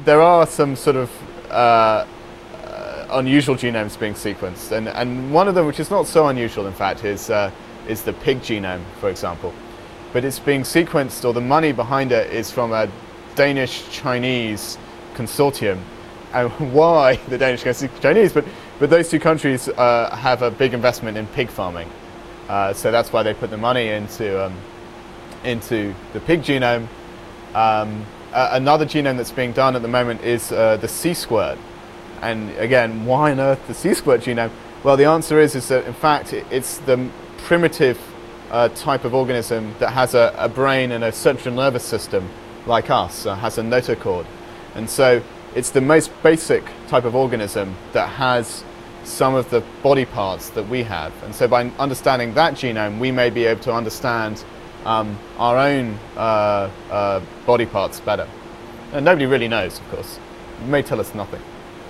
there are some sort of unusual genomes being sequenced, and one of them, which is not so unusual in fact, is the pig genome, for example. But it's being sequenced, or the money behind it is from a Danish-Chinese consortium. And why the Danish-Chinese? But those two countries have a big investment in pig farming, so that's why they put the money into the pig genome. Another genome that's being done at the moment is the sea squirt. And again, why on earth the sea squirt genome? Well, the answer is that in fact it's the primitive type of organism that has a brain and a central nervous system like us, has a notochord. And so it's the most basic type of organism that has some of the body parts that we have. And so by understanding that genome, we may be able to understand our own body parts better. And nobody really knows, of course. It may tell us nothing.